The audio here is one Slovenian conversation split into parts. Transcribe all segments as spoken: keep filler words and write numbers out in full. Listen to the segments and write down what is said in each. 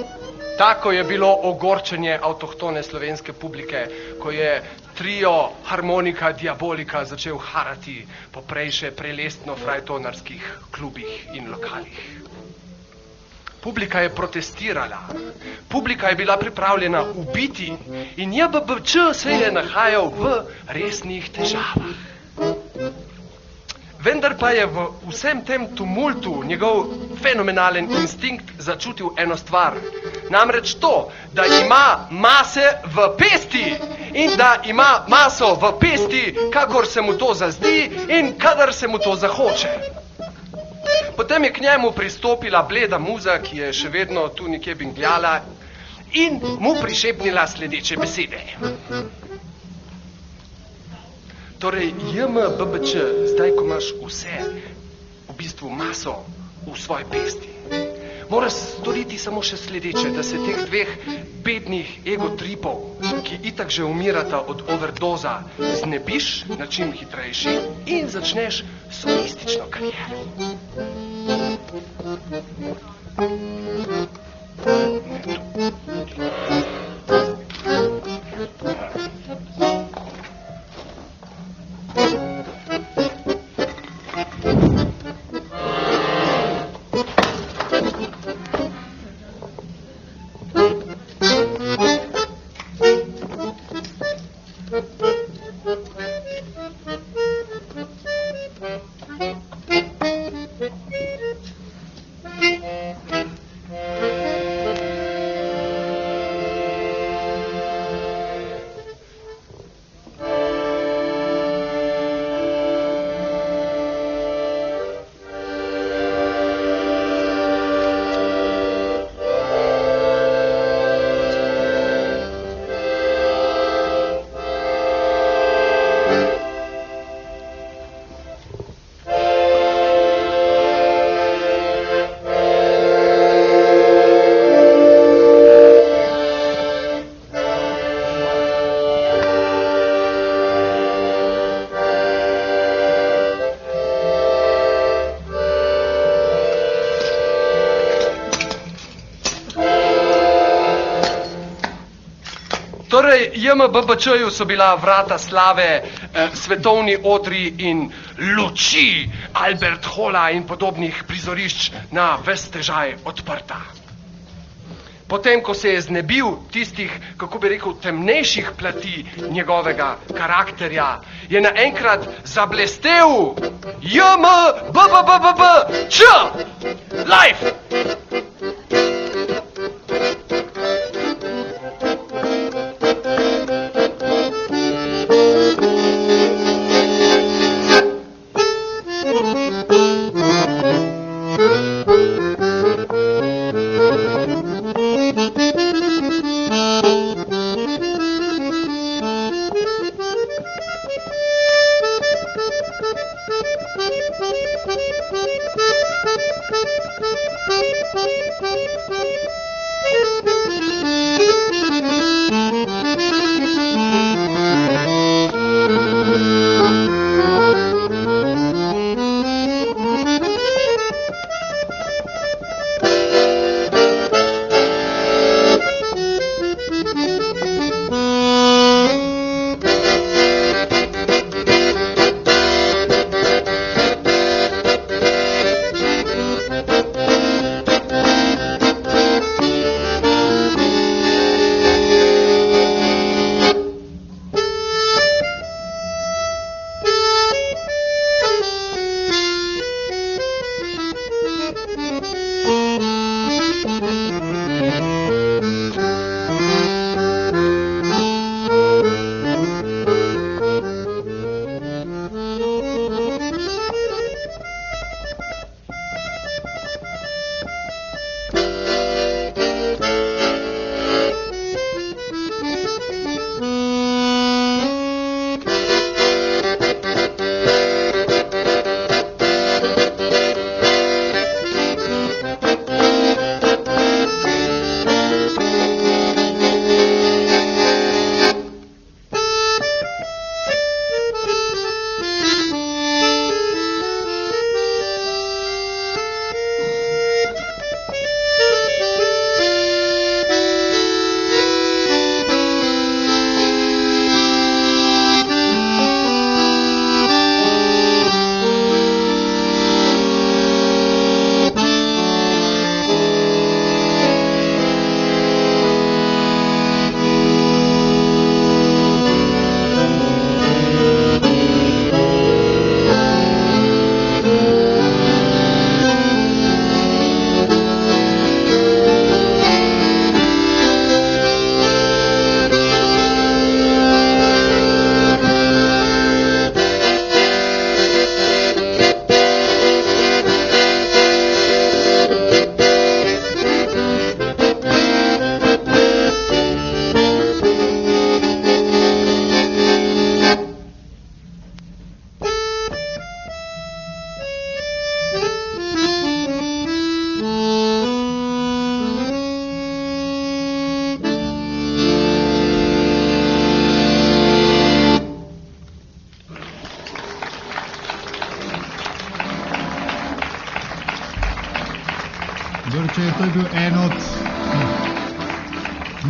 Tako je bilo ogorčenje avtohtone slovenske publike, ko je trio Harmonika Diabolika začel harati po prejše prelestno frajtonarskih klubih in lokalih. Publika je protestirala, publika je bila pripravljena ubiti in J B B Č se je nahajal v resnih težavah. Vendar pa je v vsem tem tumultu njegov fenomenalen instinkt začutil eno stvar. Namreč to, da ima mase v pesti in da ima maso v pesti, kakor se mu to zazdi in kadar se mu to zahoče. Potem je k njemu pristopila bleda muza, ki je še vedno tu nekje bingljala in mu prišepnila sledeče besede. Torej, J M B B Č, zdaj, ko imaš vse, v bistvu maso v svoji pesti, moraš storiti samo še sledeče, da se teh dveh bednih egotripov, ki itak že umirata od overdoza, znebiš na čim hitrejši in začneš solistično kariero. Torej, J M B B Č-ju so bila vrata slave, eh, svetovni odri in luči Albert Hola in podobnih prizorišč na ves težaj odprta. Potem, ko se je znebil tistih, kako bi rekel, temnejših plati njegovega karakterja, je naenkrat zablestel J M B B B B Č! Life!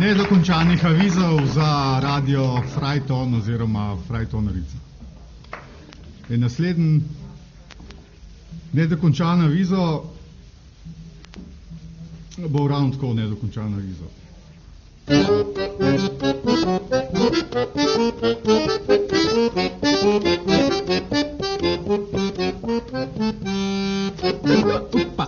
nedokončanih avizov za radio Frajton oziroma Frajtonerica. In naslednji nedokončan avizo bo ravno tako nedokončan avizo. Upa.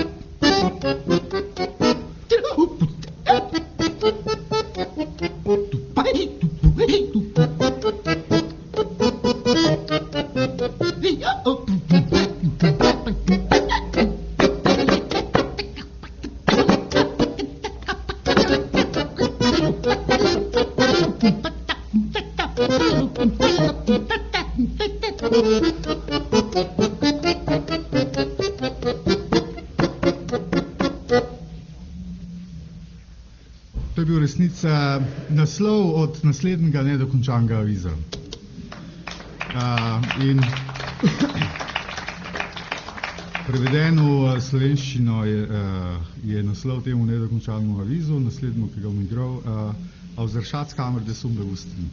To je bil resnica naslov od naslednjega nedokončanega aviza. Uh, in prevedeno slovenščino je, uh, je naslov temu nedokončanemu avizu, naslednjemu, ki ga bom igral, uh, Aus der Schatzkammer des Unbewussten.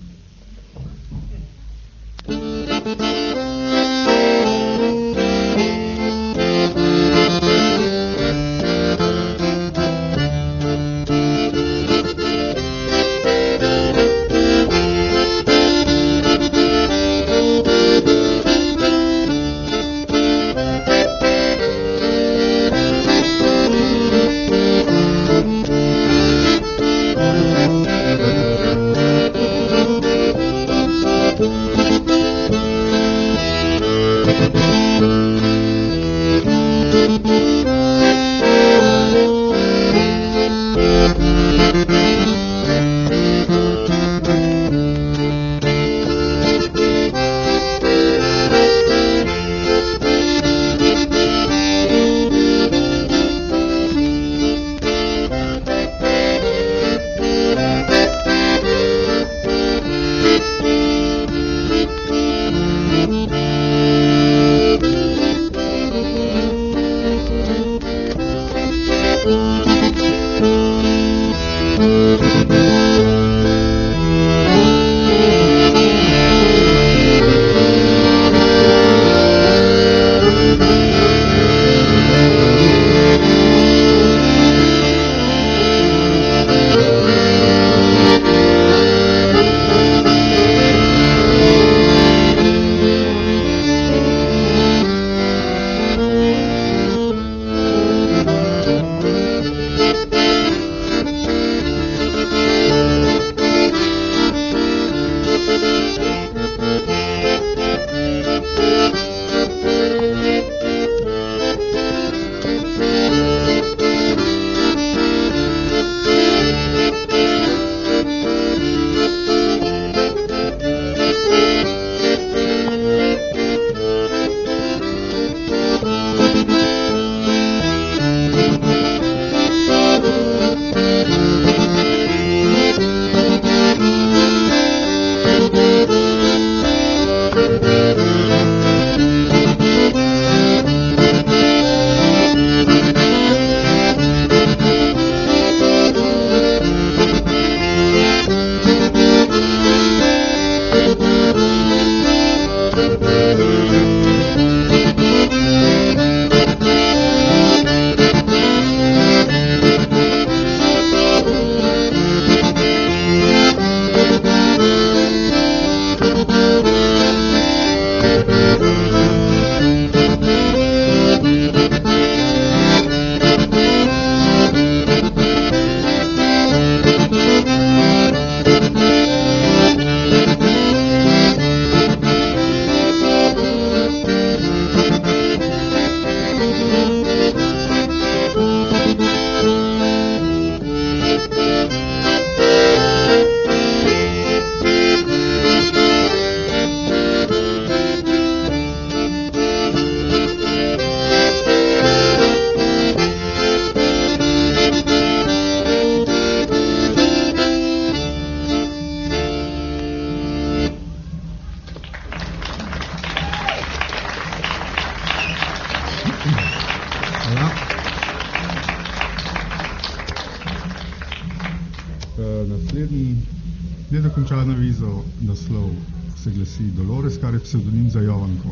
naslednji nedokončan avizo, naslov se glasi Dolores, kar je psevdonim za Jovanko.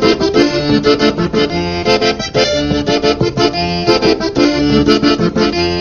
Thank you.